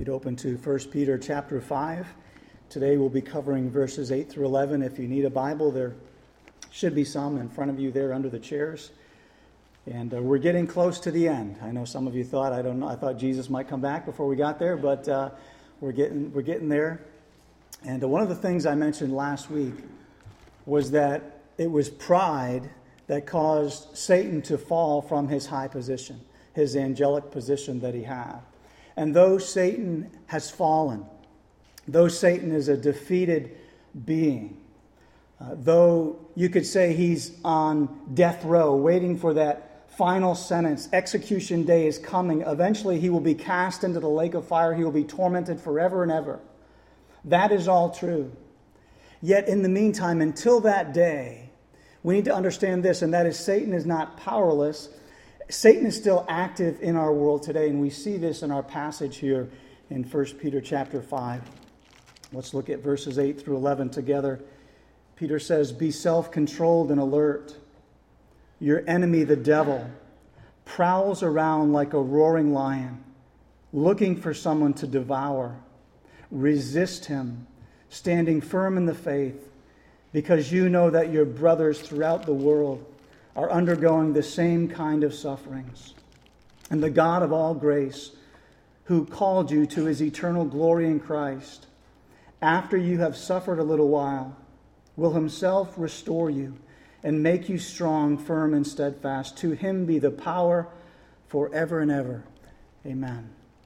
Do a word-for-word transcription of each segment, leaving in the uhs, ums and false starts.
You'd open to First Peter chapter five. Today we'll be covering verses eight through eleven. If you need a Bible, there should be some in front of you there under the chairs. And uh, we're getting close to the end. I know some of you thought, I don't know, I thought Jesus might come back before we got there, but uh, we're getting we're getting there. And uh, one of the things I mentioned last week was that it was pride that caused Satan to fall from his high position, his angelic position that he had. And though Satan has fallen, though Satan is a defeated being, uh, though you could say he's on death row, waiting for that final sentence, execution day is coming. Eventually he will be cast into the lake of fire. He will be tormented forever and ever. That is all true. Yet in the meantime, until that day, we need to understand this, and that is Satan is not powerless. Satan is still active in our world today, and we see this in our passage here in First Peter chapter five. Let's look at verses eight through eleven together. Peter says, "Be self-controlled and alert. Your enemy, the devil, prowls around like a roaring lion, looking for someone to devour. Resist him, standing firm in the faith, because you know that your brothers throughout the world are undergoing the same kind of sufferings. And the God of all grace, who called you to his eternal glory in Christ, after you have suffered a little while, will himself restore you and make you strong, firm, and steadfast. To him be the power forever and ever. Amen."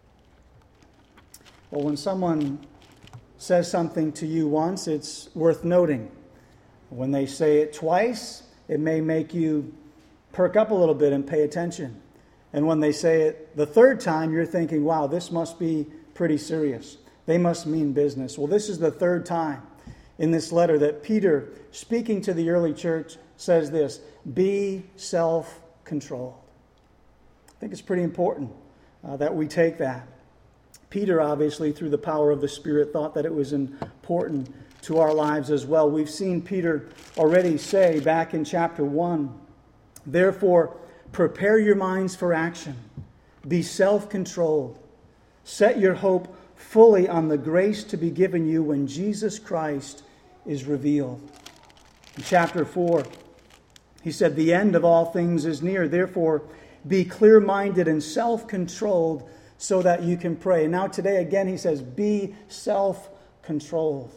Well, when someone says something to you once, it's worth noting. When they say it twice, it may make you perk up a little bit and pay attention. And when they say it the third time, you're thinking, wow, this must be pretty serious. They must mean business. Well, this is the third time in this letter that Peter, speaking to the early church, says this: be self-controlled. I think it's pretty important uh, that we take that. Peter, obviously, through the power of the Spirit, thought that it was important to our lives as well. We've seen Peter already say back in chapter one, "Therefore, prepare your minds for action. Be self-controlled. Set your hope fully on the grace to be given you when Jesus Christ is revealed." In chapter four, he said, "The end of all things is near. Therefore, be clear-minded and self-controlled so that you can pray." And now today, again, he says, be self-controlled.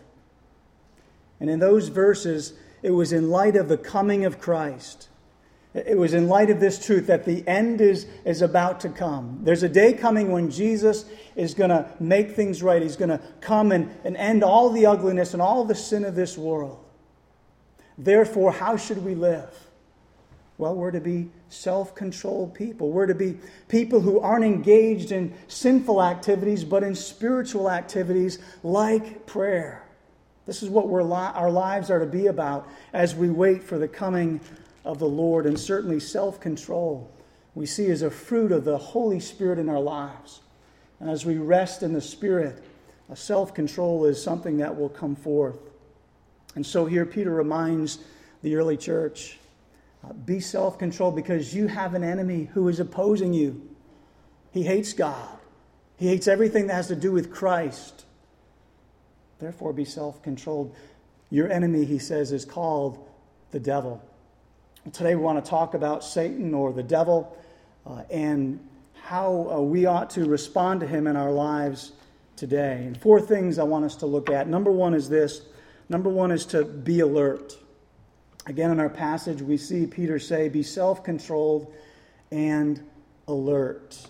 And in those verses, it was in light of the coming of Christ. It was in light of this truth that the end is, is about to come. There's a day coming when Jesus is going to make things right. He's going to come and, and end all the ugliness and all the sin of this world. Therefore, how should we live? Well, we're to be self-controlled people. We're to be people who aren't engaged in sinful activities, but in spiritual activities like prayer. This is what we're li- our lives are to be about as we wait for the coming of the Lord. And certainly self-control we see as a fruit of the Holy Spirit in our lives. And as we rest in the Spirit, a self-control is something that will come forth. And so here Peter reminds the early church, uh, be self-controlled because you have an enemy who is opposing you. He hates God. He hates everything that has to do with Christ. Therefore, be self-controlled. Your enemy, he says, is called the devil. Today we want to talk about Satan or the devil uh, and how uh, we ought to respond to him in our lives today. And four things I want us to look at. Number one is this. Number one is to be alert. Again, in our passage, we see Peter say, be self-controlled and alert.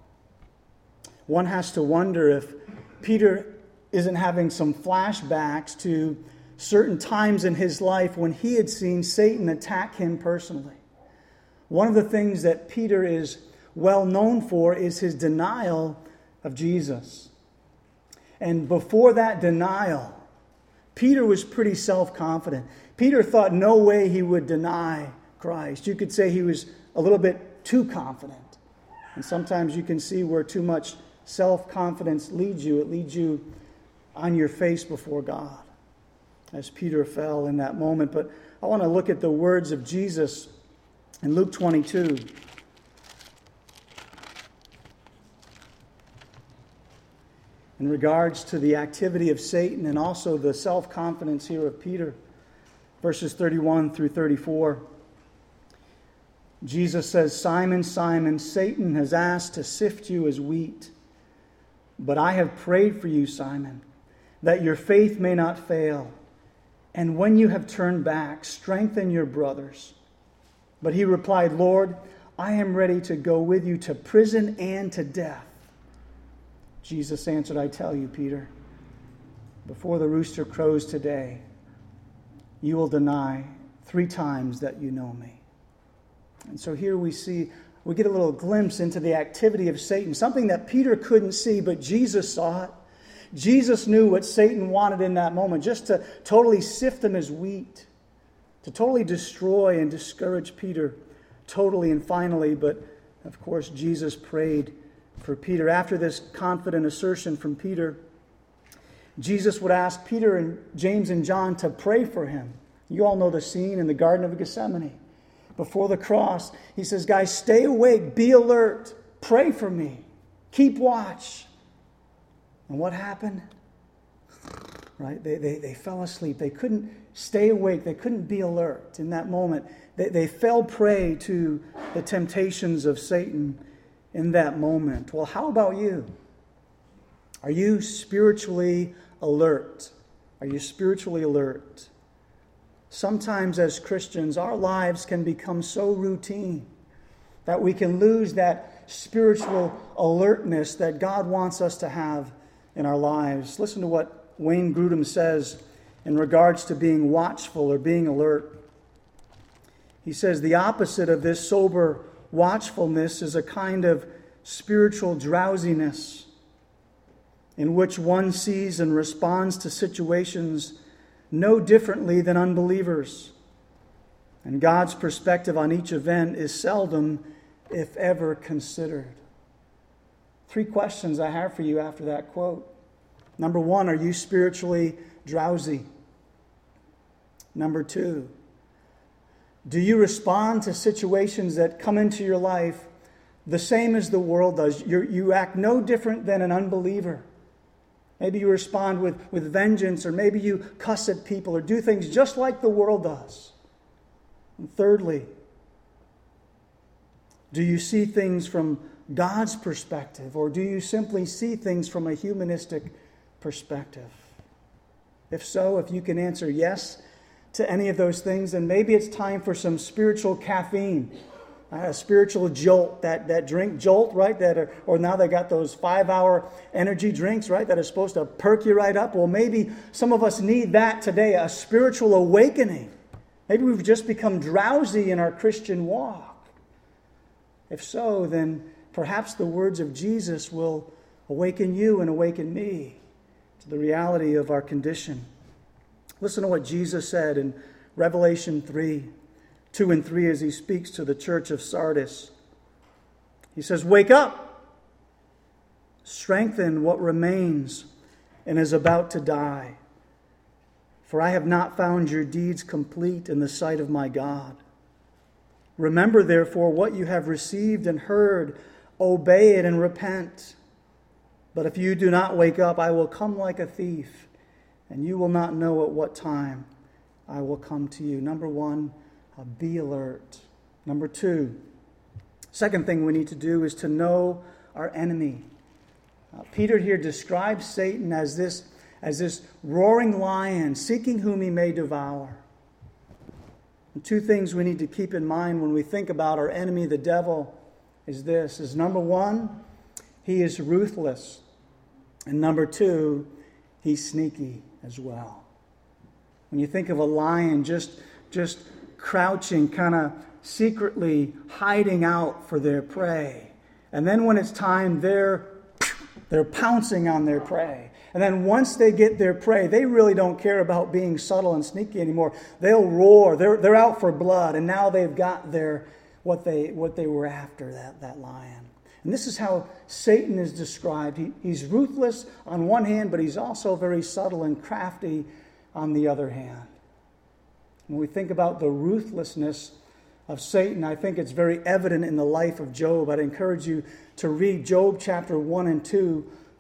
One has to wonder if Peter isn't having some flashbacks to certain times in his life when he had seen Satan attack him personally. One of the things that Peter is well known for is his denial of Jesus. And before that denial, Peter was pretty self-confident. Peter thought no way he would deny Christ. You could say he was a little bit too confident. And sometimes you can see where too much self-confidence leads you. It leads you on your face before God, as Peter fell in that moment. But I want to look at the words of Jesus in Luke twenty-two. in regards to the activity of Satan and also the self-confidence here of Peter. Verses thirty-one through thirty-four. Jesus says, "Simon, Simon, Satan has asked to sift you as wheat. But I have prayed for you, Simon, that your faith may not fail. And when you have turned back, strengthen your brothers." But he replied, "Lord, I am ready to go with you to prison and to death." Jesus answered, "I tell you, Peter, before the rooster crows today, you will deny three times that you know me." And so here we see, we get a little glimpse into the activity of Satan, something that Peter couldn't see, but Jesus saw it. Jesus knew what Satan wanted in that moment, just to totally sift him as wheat, to totally destroy and discourage Peter totally and finally. But of course, Jesus prayed for Peter. After this confident assertion from Peter, Jesus would ask Peter and James and John to pray for him. You all know the scene in the Garden of Gethsemane. Before the cross, he says, "Guys, stay awake, be alert, pray for me, keep watch." And what happened? Right? They, they, they fell asleep. They couldn't stay awake. They couldn't be alert in that moment. They, they fell prey to the temptations of Satan in that moment. Well, how about you? Are you spiritually alert? Are you spiritually alert? Sometimes as Christians, our lives can become so routine that we can lose that spiritual alertness that God wants us to have in our lives. Listen to what Wayne Grudem says in regards to being watchful or being alert. He says, "The opposite of this sober watchfulness is a kind of spiritual drowsiness in which one sees and responds to situations no differently than unbelievers. And God's perspective on each event is seldom, if ever, considered." Three questions I have for you after that quote. Number one, are you spiritually drowsy? Number two, do you respond to situations that come into your life the same as the world does? You're, you act no different than an unbeliever. Maybe you respond with, with vengeance, or maybe you cuss at people or do things just like the world does. And thirdly, do you see things from God's perspective, or do you simply see things from a humanistic perspective? If so, if you can answer yes to any of those things, then maybe it's time for some spiritual caffeine. A spiritual jolt, that, that drink jolt, right? That are, or now they got those five-hour energy drinks, right? That are supposed to perk you right up. Well, maybe some of us need that today, a spiritual awakening. Maybe we've just become drowsy in our Christian walk. If so, then perhaps the words of Jesus will awaken you and awaken me to the reality of our condition. Listen to what Jesus said in Revelation three. two and three, as he speaks to the church of Sardis. He says, "Wake up, strengthen what remains and is about to die. For I have not found your deeds complete in the sight of my God. Remember, therefore, what you have received and heard, obey it and repent. But if you do not wake up, I will come like a thief, and you will not know at what time I will come to you." Number one, Uh, be alert. Number two, second thing we need to do is to know our enemy. Uh, Peter here describes Satan as this, as this roaring lion, seeking whom he may devour. And two things we need to keep in mind when we think about our enemy, the devil, is this. Is number one, he is ruthless. And number two, he's sneaky as well. When you think of a lion just, just crouching, kind of secretly hiding out for their prey. And then when it's time, they're, they're pouncing on their prey. And then once they get their prey, they really don't care about being subtle and sneaky anymore. They'll roar. They're, they're out for blood. And now they've got their what they what they were after, that, that lion. And this is how Satan is described. He, he's ruthless on one hand, but he's also very subtle and crafty on the other hand. When we think about the ruthlessness of Satan, I think it's very evident in the life of Job. I'd encourage you to read Job chapter one and two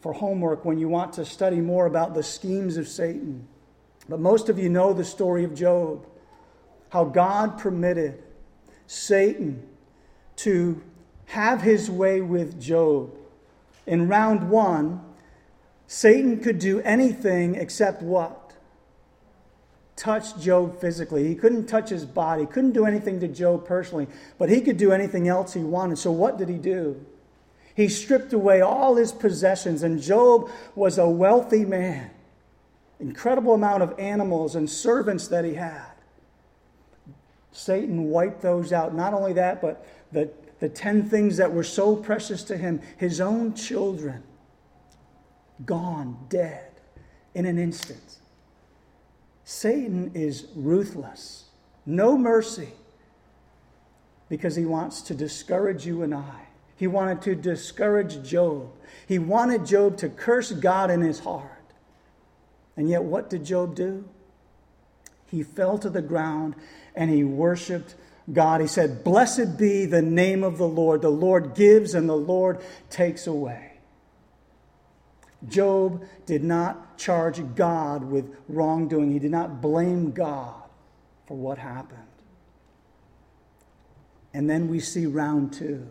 for homework when you want to study more about the schemes of Satan. But most of you know the story of Job, how God permitted Satan to have his way with Job. In round one, Satan could do anything except what? Touch Job physically. He couldn't touch his body, couldn't do anything to Job personally, but he could do anything else he wanted. So what did he do? He stripped away all his possessions, and Job was a wealthy man. Incredible amount of animals and servants that he had. Satan wiped those out. Not only that, but the, the ten things that were so precious to him, his own children, gone, dead, in an instant. Satan is ruthless, no mercy, because he wants to discourage you and I. He wanted to discourage Job. He wanted Job to curse God in his heart. And yet what did Job do? He fell to the ground and he worshiped God. He said, "Blessed be the name of the Lord. The Lord gives and the Lord takes away." Job did not charge God with wrongdoing. He did not blame God for what happened. And then we see round two.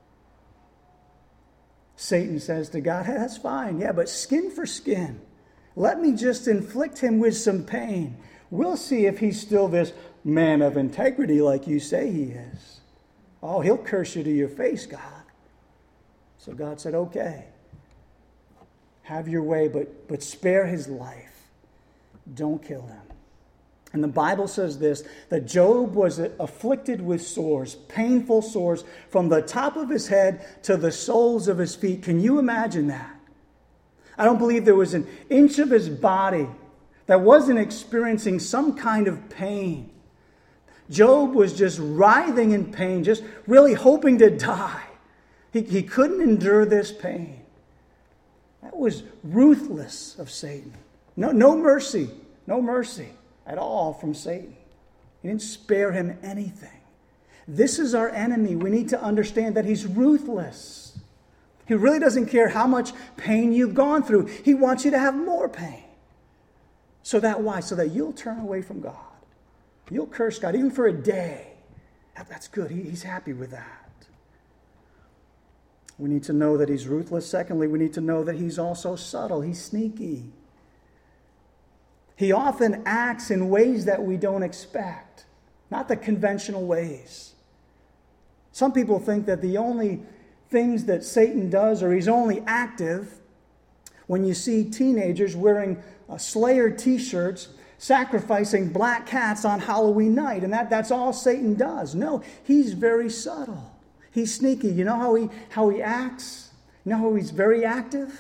Satan says to God, "Hey, that's fine. Yeah, but skin for skin. Let me just inflict him with some pain. We'll see if he's still this man of integrity like you say he is. Oh, he'll curse you to your face, God." So God said, "Okay, have your way, but, but spare his life. Don't kill him." And the Bible says this, that Job was afflicted with sores, painful sores, from the top of his head to the soles of his feet. Can you imagine that? I don't believe there was an inch of his body that wasn't experiencing some kind of pain. Job was just writhing in pain, just really hoping to die. He, he couldn't endure this pain. That was ruthless of Satan. No, no mercy, no mercy at all from Satan. He didn't spare him anything. This is our enemy. We need to understand that he's ruthless. He really doesn't care how much pain you've gone through. He wants you to have more pain. So that why? So that you'll turn away from God. You'll curse God, even for a day. That's good. He, he's happy with that. We need to know that he's ruthless. Secondly, we need to know that he's also subtle. He's sneaky. He often acts in ways that we don't expect, not the conventional ways. Some people think that the only things that Satan does, or he's only active, when you see teenagers wearing uh, Slayer t-shirts, sacrificing black cats on Halloween night, and that, that's all Satan does. No, he's very subtle. He's sneaky. You know how he, how he acts? You know how he's very active?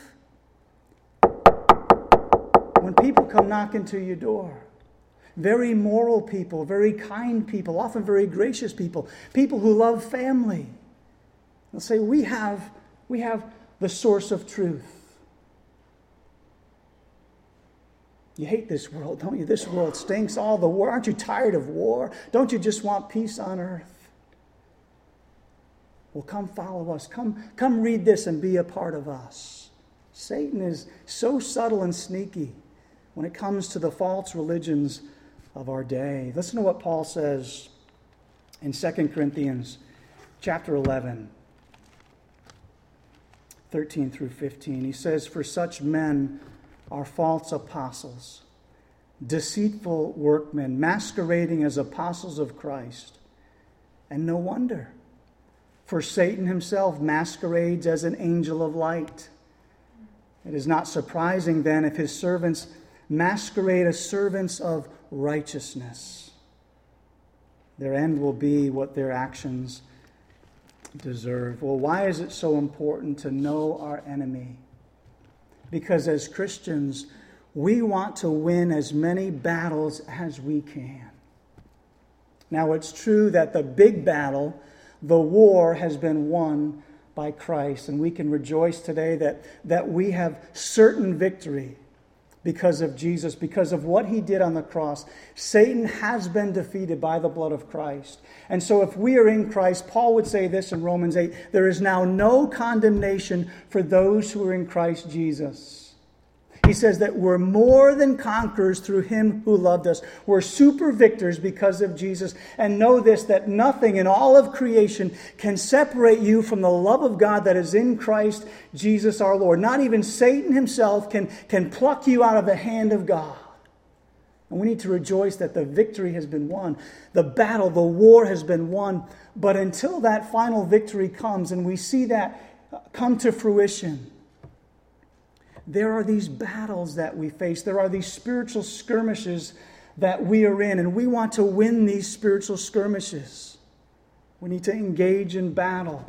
When people come knocking to your door, very moral people, very kind people, often very gracious people, people who love family, they'll say, we have, we have the source of truth. You hate this world, don't you? This world stinks. All the war. Aren't you tired of war? Don't you just want peace on earth? Well, come follow us. Come, come read this and be a part of us. Satan is so subtle and sneaky when it comes to the false religions of our day. Listen to what Paul says in Second Corinthians chapter eleven, thirteen through fifteen. He says, "For such men are false apostles, deceitful workmen, masquerading as apostles of Christ. And no wonder, for Satan himself masquerades as an angel of light. It is not surprising then if his servants masquerade as servants of righteousness. Their end will be what their actions deserve." Well, why is it so important to know our enemy? Because as Christians, we want to win as many battles as we can. Now, it's true that the big battle, the war, has been won by Christ, and we can rejoice today that, that we have certain victory. because of Jesus, because of what he did on the cross. Satan has been defeated by the blood of Christ. And so if we are in Christ, Paul would say this in Romans eight, there is now no condemnation for those who are in Christ Jesus. He says that we're more than conquerors through him who loved us. We're super victors because of Jesus. And know this, that nothing in all of creation can separate you from the love of God that is in Christ Jesus our Lord. Not even Satan himself can, can pluck you out of the hand of God. And we need to rejoice that the victory has been won. The battle, the war has been won. But until that final victory comes and we see that come to fruition, there are these battles that we face. There are these spiritual skirmishes that we are in, and we want to win these spiritual skirmishes. We need to engage in battle.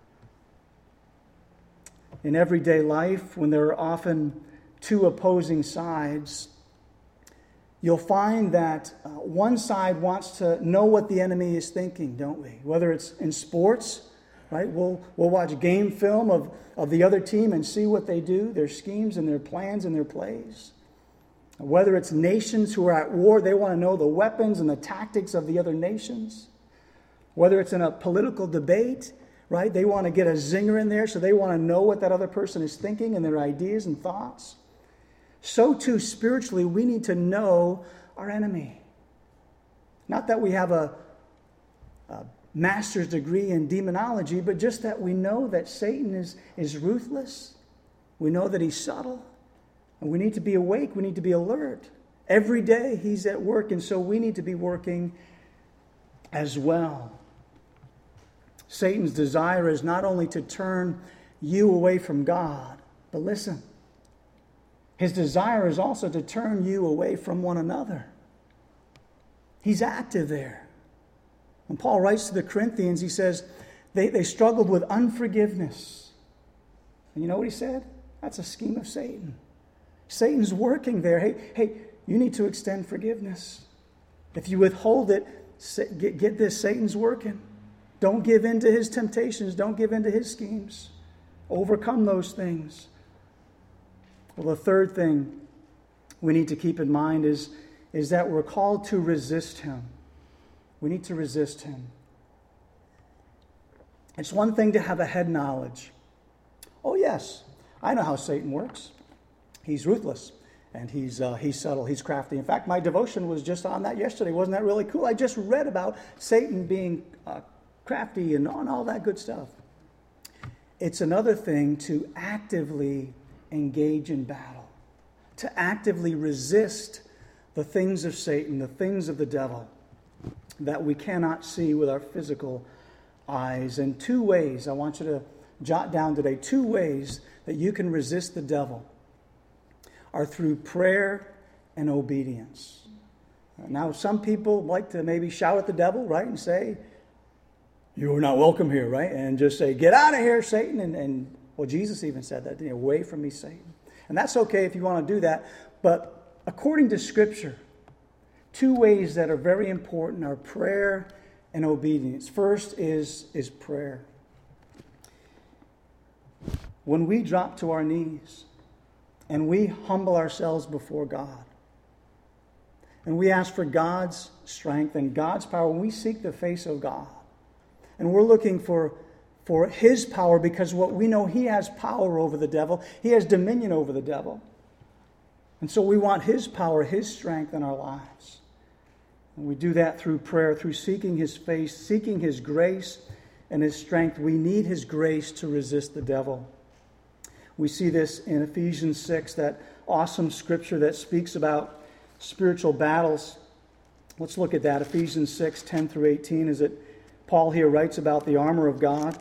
In everyday life, when there are often two opposing sides, you'll find that uh, one side wants to know what the enemy is thinking, don't we? Whether it's in sports, right? We'll, we'll watch game film of, of the other team and see what they do, their schemes and their plans and their plays. Whether it's nations who are at war, they want to know the weapons and the tactics of the other nations. Whether it's in a political debate, right? They want to get a zinger in there, so they want to know what that other person is thinking and their ideas and thoughts. So too, spiritually, we need to know our enemy. Not that we have a, a master's degree in demonology, but just that we know that Satan is, is ruthless. We know that he's subtle. And we need to be awake. We need to be alert. Every day he's at work, and so we need to be working as well. Satan's desire is not only to turn you away from God, but listen, his desire is also to turn you away from one another. He's active there. When Paul writes to the Corinthians, he says they, they struggled with unforgiveness. And you know what he said? That's a scheme of Satan. Satan's working there. Hey, hey, you need to extend forgiveness. If you withhold it, get, get this, Satan's working. Don't give in to his temptations. Don't give in to his schemes. Overcome those things. Well, the third thing we need to keep in mind is, is that we're called to resist him. We need to resist him. It's one thing to have a head knowledge. Oh, yes, I know how Satan works. He's ruthless, and he's uh, he's subtle, he's crafty. In fact, my devotion was just on that yesterday. Wasn't that really cool? I just read about Satan being uh, crafty and on all that good stuff. It's another thing to actively engage in battle, to actively resist the things of Satan, the things of the devil that we cannot see with our physical eyes. And two ways, I want you to jot down today, two ways that you can resist the devil are through prayer and obedience. Now, some people like to maybe shout at the devil, right, and say, "You're not welcome here," right? And just say, "Get out of here, Satan." And, and well, Jesus even said that, "Away from me, Satan." And that's okay if you want to do that. But according to Scripture, two ways that are very important are prayer and obedience. First is, is prayer. When we drop to our knees and we humble ourselves before God and we ask for God's strength and God's power, when we seek the face of God and we're looking for, for his power, because what we know, he has power over the devil. He has dominion over the devil. And so we want his power, his strength in our lives. And we do that through prayer, through seeking his face, seeking his grace and his strength. We need his grace to resist the devil. We see this in Ephesians six, that awesome scripture that speaks about spiritual battles. Let's look at that. Ephesians six, ten through eighteen, is it Paul here writes about the armor of God.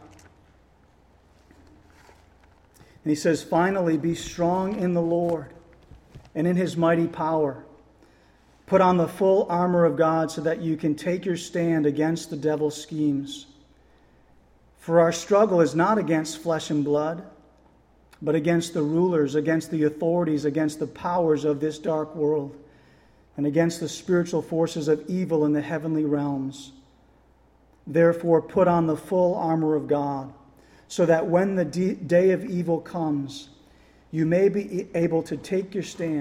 And he says, "Finally, be strong in the Lord and in his mighty power. Put on the full armor of God so that you can take your stand against the devil's schemes. For our struggle is not against flesh and blood, but against the rulers, against the authorities, against the powers of this dark world, and against the spiritual forces of evil in the heavenly realms. Therefore, put on the full armor of God, so that when the day of evil comes, you may be able to take your stand.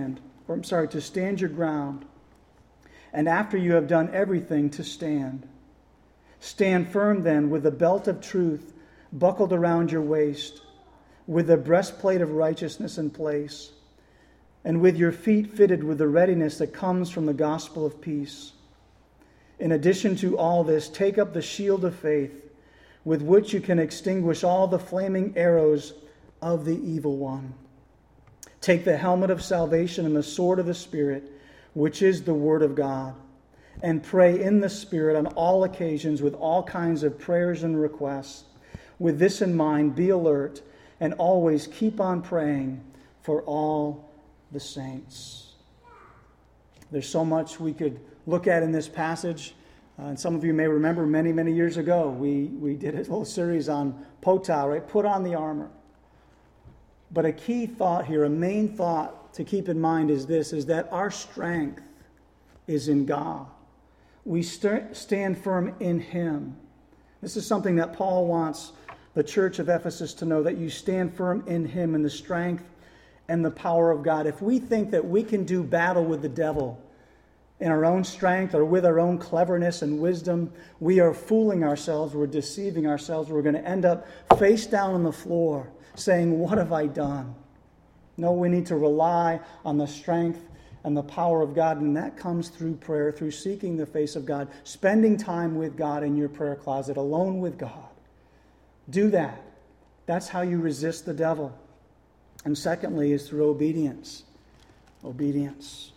or I'm sorry, to stand your ground. And after you have done everything, to stand. Stand firm then, with the belt of truth buckled around your waist, with the breastplate of righteousness in place, and with your feet fitted with the readiness that comes from the gospel of peace. In addition to all this, take up the shield of faith, with which you can extinguish all the flaming arrows of the evil one. Take the helmet of salvation and the sword of the Spirit, which is the Word of God, and pray in the Spirit on all occasions with all kinds of prayers and requests. With this in mind, be alert and always keep on praying for all the saints. There's so much we could look at in this passage. Uh, and some of you may remember many, many years ago, we, we did a little series on pota, right? Put on the armor. But a key thought here, a main thought to keep in mind is this, is that our strength is in God. We st- stand firm in Him. This is something that Paul wants the church of Ephesus to know, that you stand firm in Him, in the strength and the power of God. If we think that we can do battle with the devil in our own strength or with our own cleverness and wisdom, we are fooling ourselves, we're deceiving ourselves, we're going to end up face down on the floor saying, what have I done? No, we need to rely on the strength and the power of God, and that comes through prayer, through seeking the face of God, spending time with God in your prayer closet, alone with God. Do that. That's how you resist the devil. And secondly is through obedience. Obedience.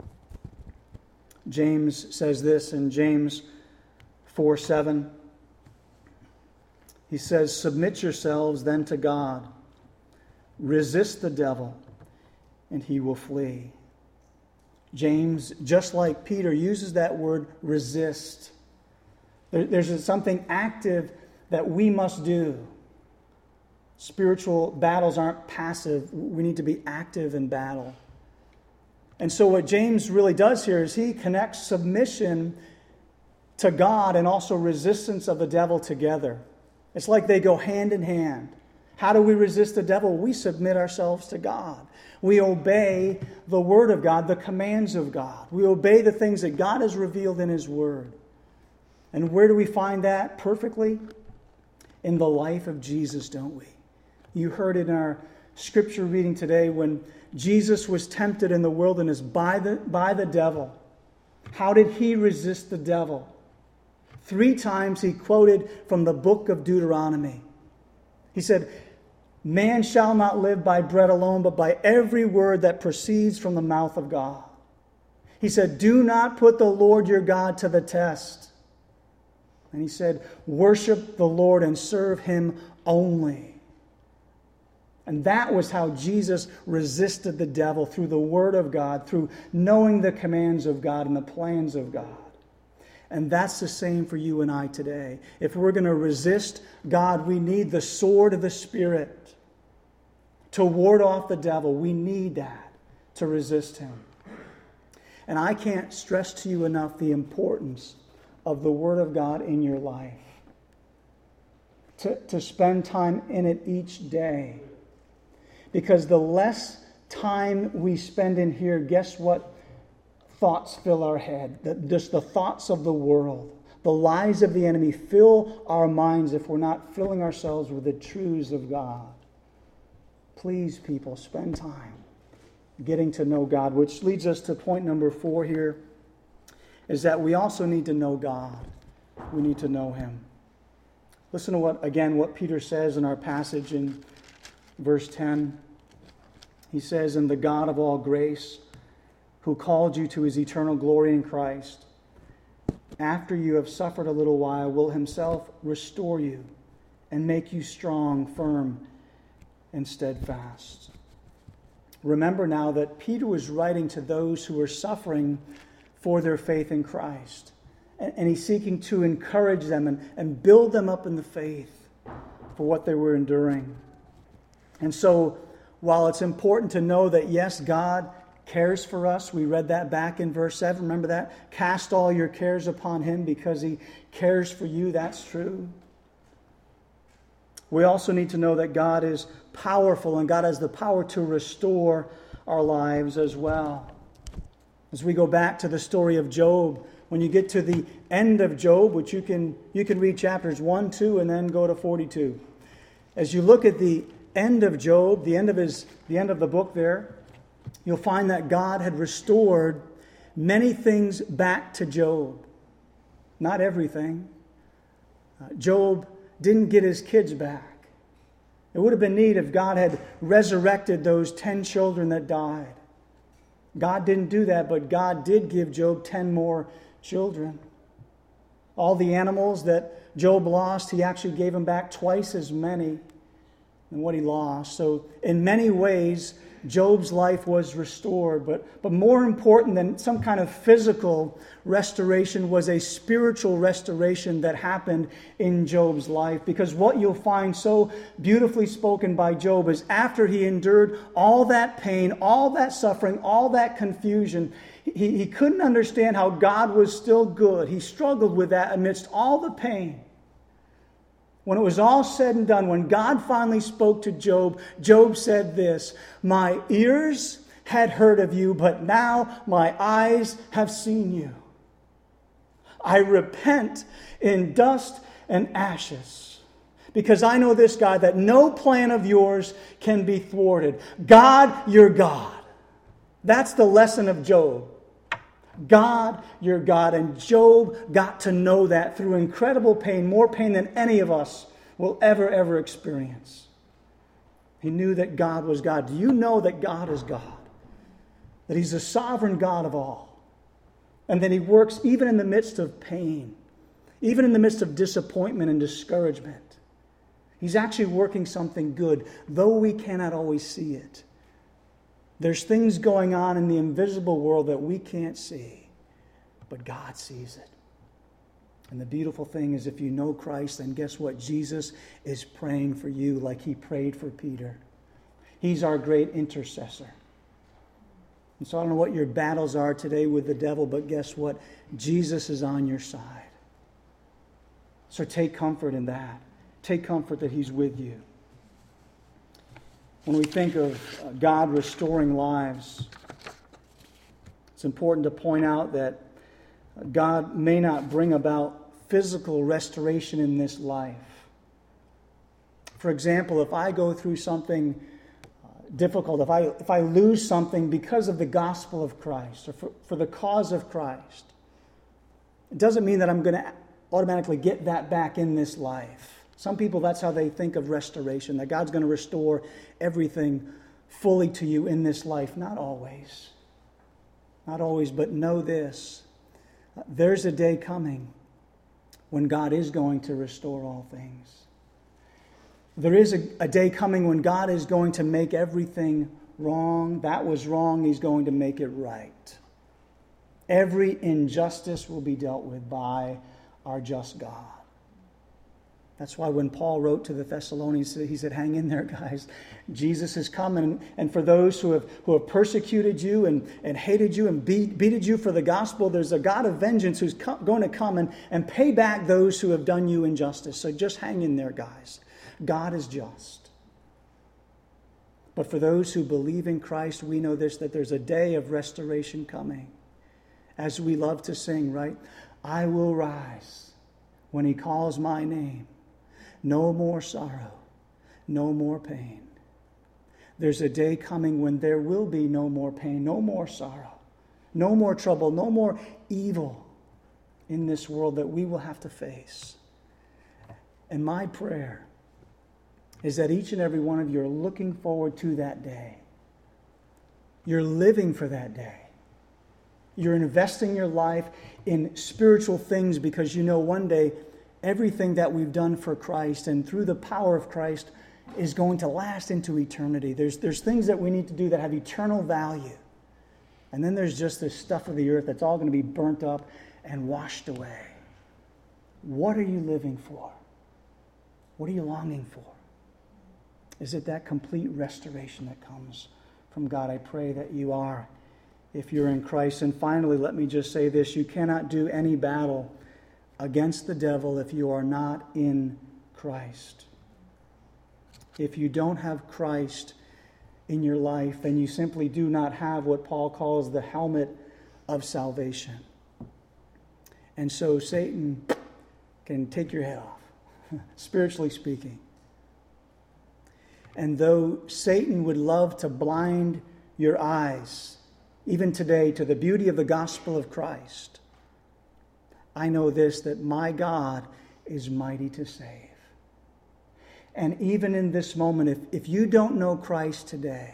James says this in James four seven. He says, submit yourselves then to God. Resist the devil, and he will flee. James, just like Peter, uses that word resist. There, there's something active that we must do. Spiritual battles aren't passive. We need to be active in battle. And so what James really does here is he connects submission to God and also resistance of the devil together. It's like they go hand in hand. How do we resist the devil? We submit ourselves to God. We obey the Word of God, the commands of God. We obey the things that God has revealed in His Word. And where do we find that perfectly? In the life of Jesus, don't we? You heard in our scripture reading today when Jesus was tempted in the wilderness by the, by the devil. How did He resist the devil? Three times He quoted from the book of Deuteronomy. He said, man shall not live by bread alone, but by every word that proceeds from the mouth of God. He said, do not put the Lord your God to the test. And He said, worship the Lord and serve Him only. And that was how Jesus resisted the devil, through the Word of God, through knowing the commands of God and the plans of God. And that's the same for you and I today. If we're going to resist God, we need the sword of the Spirit to ward off the devil. We need that to resist him. And I can't stress to you enough the importance of the Word of God in your life. To, to spend time in it each day. Because the less time we spend in here, guess what thoughts fill our head? The, just the thoughts of the world. The lies of the enemy fill our minds if we're not filling ourselves with the truths of God. Please, people, spend time getting to know God. Which leads us to point number four here, is that we also need to know God. We need to know Him. Listen to what, again, what Peter says in our passage in verse ten. He says, and the God of all grace, who called you to His eternal glory in Christ, after you have suffered a little while, will Himself restore you and make you strong, firm, and steadfast. Remember now that Peter was writing to those who were suffering for their faith in Christ. And he's seeking to encourage them and, and build them up in the faith for what they were enduring. And so, while it's important to know that, yes, God cares for us, we read that back in verse seven. Remember that? Cast all your cares upon Him because He cares for you. That's true. We also need to know that God is powerful and God has the power to restore our lives as well. As we go back to the story of Job, when you get to the end of Job, which you can you can read chapters one, two, and then go to forty-two. As you look at the end of Job, the end of his the end of the book there, you'll find that God had restored many things back to Job. Not everything. Uh, Job didn't get his kids back. It would have been neat if God had resurrected those ten children that died. God didn't do that, but God did give Job ten more children. All the animals that Job lost, he actually gave them back twice as many than what he lost. So in many ways, Job's life was restored. But, but more important than some kind of physical restoration was a spiritual restoration that happened in Job's life. Because what you'll find so beautifully spoken by Job is after he endured all that pain, all that suffering, all that confusion, he, he couldn't understand how God was still good. He struggled with that amidst all the pain. When it was all said and done, when God finally spoke to Job, Job said this, "My ears had heard of you, but now my eyes have seen you. I repent in dust and ashes, because I know this, God, that no plan of yours can be thwarted. God, you're God." That's the lesson of Job. God, your God. And Job got to know that through incredible pain, more pain than any of us will ever, ever experience. He knew that God was God. Do you know that God is God? That He's the sovereign God of all. And that He works even in the midst of pain, even in the midst of disappointment and discouragement. He's actually working something good, though we cannot always see it. There's things going on in the invisible world that we can't see, but God sees it. And the beautiful thing is, if you know Christ, then guess what? Jesus is praying for you like He prayed for Peter. He's our great intercessor. And so I don't know what your battles are today with the devil, but guess what? Jesus is on your side. So take comfort in that. Take comfort that He's with you. When we think of God restoring lives, it's important to point out that God may not bring about physical restoration in this life. For example, if I go through something difficult, if I if I lose something because of the gospel of Christ or for, for the cause of Christ, it doesn't mean that I'm going to automatically get that back in this life. Some people, that's how they think of restoration, that God's going to restore everything fully to you in this life. Not always. Not always, but know this. There's a day coming when God is going to restore all things. There is a, a day coming when God is going to make everything wrong. That was wrong. He's going to make it right. Every injustice will be dealt with by our just God. That's why when Paul wrote to the Thessalonians, he said, hang in there, guys. Jesus is coming. And for those who have who have persecuted you and, and hated you and beat, beated you for the gospel, there's a God of vengeance who's co- going to come and, and pay back those who have done you injustice. So just hang in there, guys. God is just. But for those who believe in Christ, we know this, that there's a day of restoration coming. As we love to sing, right? I will rise when He calls my name. No more sorrow, no more pain. There's a day coming when there will be no more pain, no more sorrow, no more trouble, no more evil in this world that we will have to face. And my prayer is that each and every one of you are looking forward to that day. You're living for that day. You're investing your life in spiritual things because you know one day everything that we've done for Christ and through the power of Christ is going to last into eternity. There's, there's things that we need to do that have eternal value. And then there's just this stuff of the earth that's all going to be burnt up and washed away. What are you living for? What are you longing for? Is it that complete restoration that comes from God? I pray that you are, if you're in Christ. And finally, let me just say this. You cannot do any battle against the devil if you are not in Christ. If you don't have Christ in your life, then you simply do not have what Paul calls the helmet of salvation. And so Satan can take your head off, spiritually speaking. And though Satan would love to blind your eyes, even today, to the beauty of the gospel of Christ, I know this, that my God is mighty to save. And even in this moment, if, if you don't know Christ today,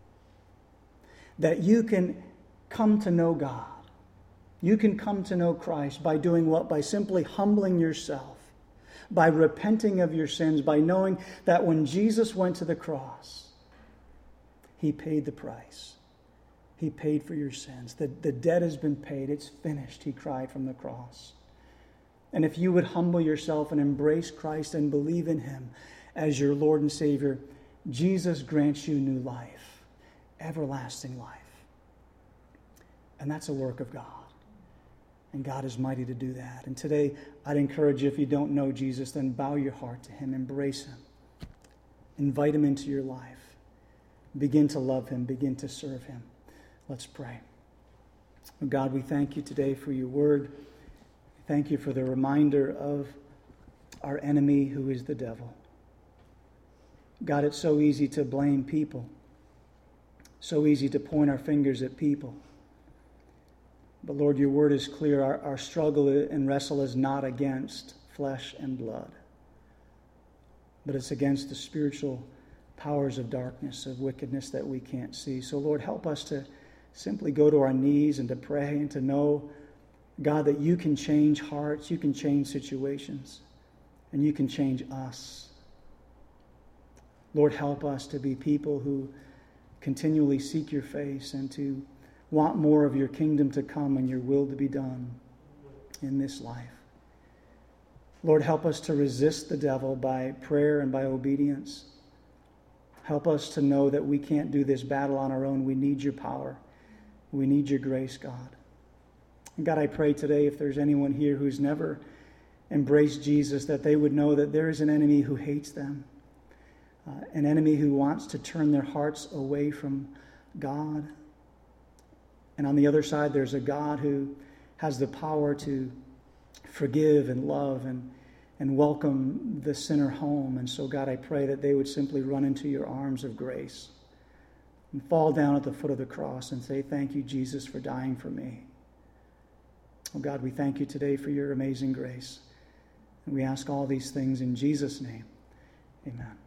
that you can come to know God. You can come to know Christ by doing what? By simply humbling yourself, by repenting of your sins, by knowing that when Jesus went to the cross, he paid the price. He paid for your sins. The, the debt has been paid. It's finished, he cried from the cross. And if you would humble yourself and embrace Christ and believe in him as your Lord and Savior, Jesus grants you new life, everlasting life. And that's a work of God. And God is mighty to do that. And today, I'd encourage you, if you don't know Jesus, then bow your heart to him, embrace him, invite him into your life, begin to love him, begin to serve him. Let's pray. Oh God, we thank you today for your word. Thank you for the reminder of our enemy, who is the devil. God, it's so easy to blame people, so easy to point our fingers at people. But Lord, your word is clear. Our, our struggle and wrestle is not against flesh and blood, but it's against the spiritual powers of darkness, of wickedness that we can't see. So Lord, help us to simply go to our knees and to pray and to know, God, that you can change hearts, you can change situations, and you can change us. Lord, help us to be people who continually seek your face and to want more of your kingdom to come and your will to be done in this life. Lord, help us to resist the devil by prayer and by obedience. Help us to know that we can't do this battle on our own. We need your power. We need your grace, God. And God, I pray today, if there's anyone here who's never embraced Jesus, that they would know that there is an enemy who hates them, uh, an enemy who wants to turn their hearts away from God. And on the other side, there's a God who has the power to forgive and love and, and welcome the sinner home. And so, God, I pray that they would simply run into your arms of grace and fall down at the foot of the cross and say, thank you, Jesus, for dying for me. Oh, God, we thank you today for your amazing grace. And we ask all these things in Jesus' name. Amen.